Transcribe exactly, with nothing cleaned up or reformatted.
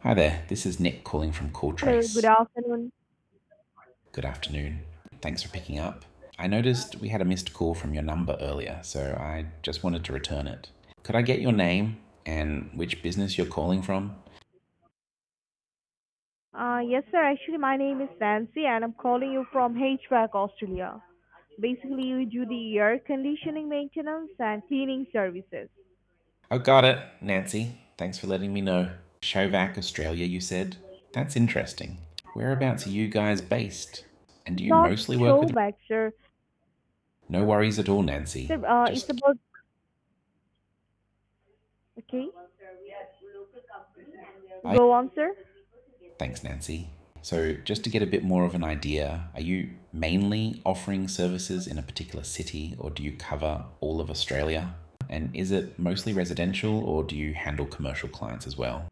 Hi there, this is Nick calling from Hello, good CallTrace. afternoon. Good afternoon. Thanks for picking up. I noticed we had a missed call from your number earlier, so I just wanted to return it. Could I get your name and which business you're calling from? Uh, yes, sir. Actually, my name is Nancy, and I'm calling you from H V A C, Australia. Basically, we do the air conditioning maintenance and cleaning services. Oh, got it, Nancy. Thanks for letting me know. Shovac, Australia, you said? That's interesting. Whereabouts are you guys based? And do It's you not mostly work with. showback, sir. No worries at all, Nancy. Sir, uh, it's Just. about okay. I. Go on, sir. Thanks, Nancy. So, just to get a bit more of an idea, are you mainly offering services in a particular city or do you cover all of Australia? And is it mostly residential or do you handle commercial clients as well?